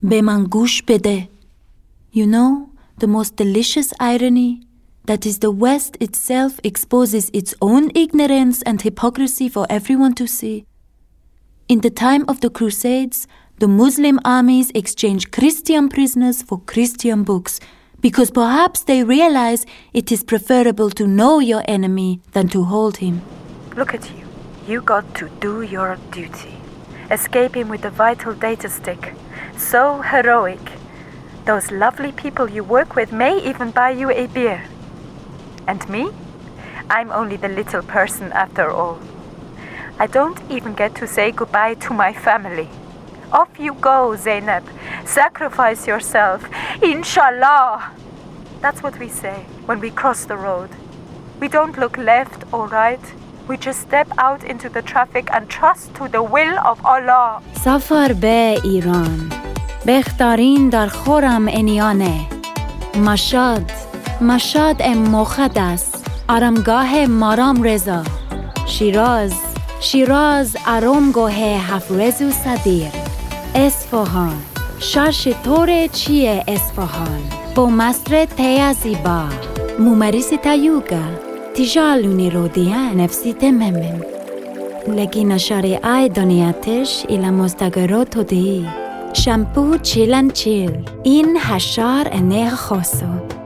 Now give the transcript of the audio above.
به من گوش بده. You know, the most delicious irony, that is the West itself exposes its own ignorance and hypocrisy for everyone to see. In the time of the Crusades, the Muslim armies exchanged Christian prisoners for Christian books, because perhaps they realize it is preferable to know your enemy than to hold him. Look at you. You got to do your duty. Escape him with the vital data stick. So heroic. Those lovely people you work with may even buy you a beer. And me? I'm only the little person after all. I don't even get to say goodbye to my family. Off you go, Zainab. Sacrifice yourself. Inshallah. That's what we say when we cross the road. We don't look left or right. We just step out into the traffic and trust to the will of Allah. سفر به ایران بهترین در خورم انیانه مشاد مقدس آرامگاه مارام رضا شیراز آرامگاه حفرز و صدیر اصفهان شرش طور چیه اصفهان با مصر تیازیبا ممارس تایوگا تجالونی رو دیا نفسی تممم لگین شریعه دنیاتش ایلا مستقرات دی شامپو چیلن چیل این هشار انه خاصو